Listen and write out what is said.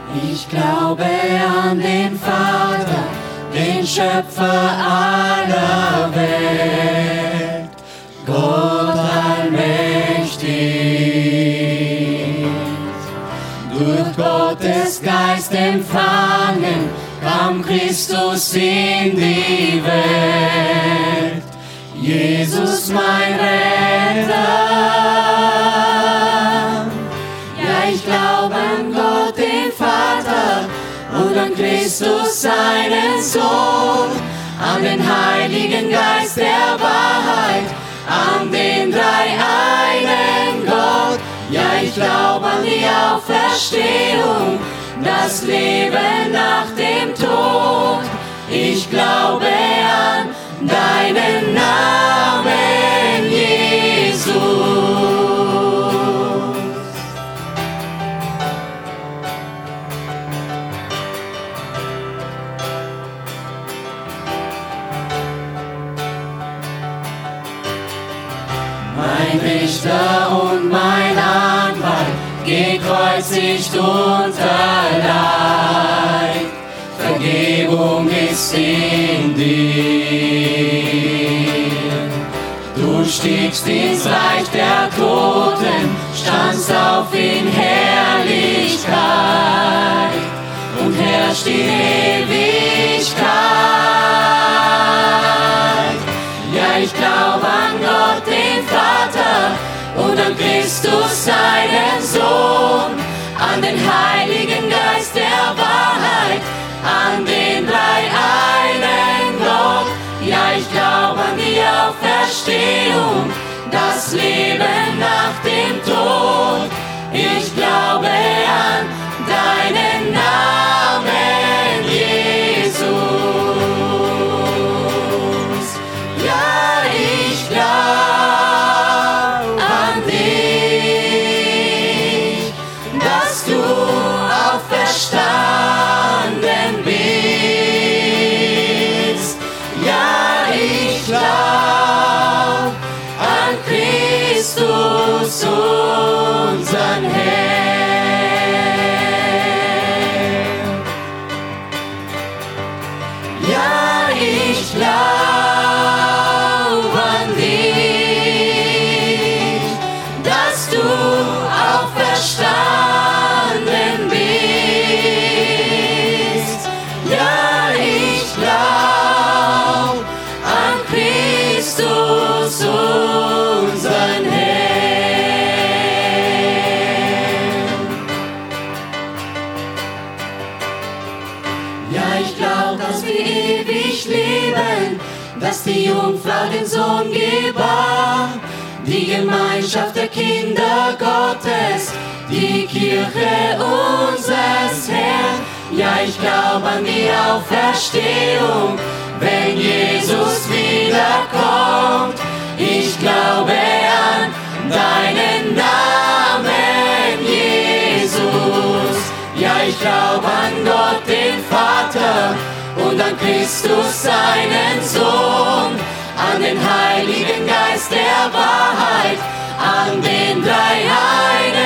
Ich glaube an den Vater, den Schöpfer aller Welt, Gott allmächtig. Durch Gottes Geist empfangen, kam Christus in die Welt. Jesus mein Retter. Ja, ich glaube an Gott, den Vater, und an Christus, seinen Sohn, an den Heiligen Geist der Wahrheit, an den dreieinen Gott. Ja, ich glaube an die Auferstehung, das Leben nach dem Tod. Ich glaube an deinen Namen, Jesus. Mein Richter und mein Anwalt, gekreuzigt unter Leid. Vergebung ist in dir. Du stiegst ins Reich der Toten, standst auf in Herrlichkeit und herrscht in Ewigkeit. Ja, ich glaube an Gott, den Vater, und an Christus, seinen Sohn, an den Heiligen Geist der Wahrheit, an den dreieinen Gott. Ja, ich glaube an die Auferstehung, das Leben nach dem Tod. Ich glaube an deinen Namen, Jesus. Ja, ich glaube an dich, dass du auferstanden bist. Ja, ich glaub an Christus, unseren Herrn. Ja, ich glaub an dich, dass du auferstanden bist. Ja, ich glaub an Christus, unseren Herrn. Ja, ich glaub, dass wir ewig leben, dass die Jungfrau den Sohn gebar, die Gemeinschaft der Kinder Gottes, die Kirche unseres Herrn. Ja, ich glaub an die Auferstehung, wenn Jesus wiederkommt. Ich glaube an deinen Namen, Jesus. Ja, ich glaub an Gott, den Vater, und an Christus, seinen Sohn, an den Heiligen Geist der Wahrheit, an den dreieinen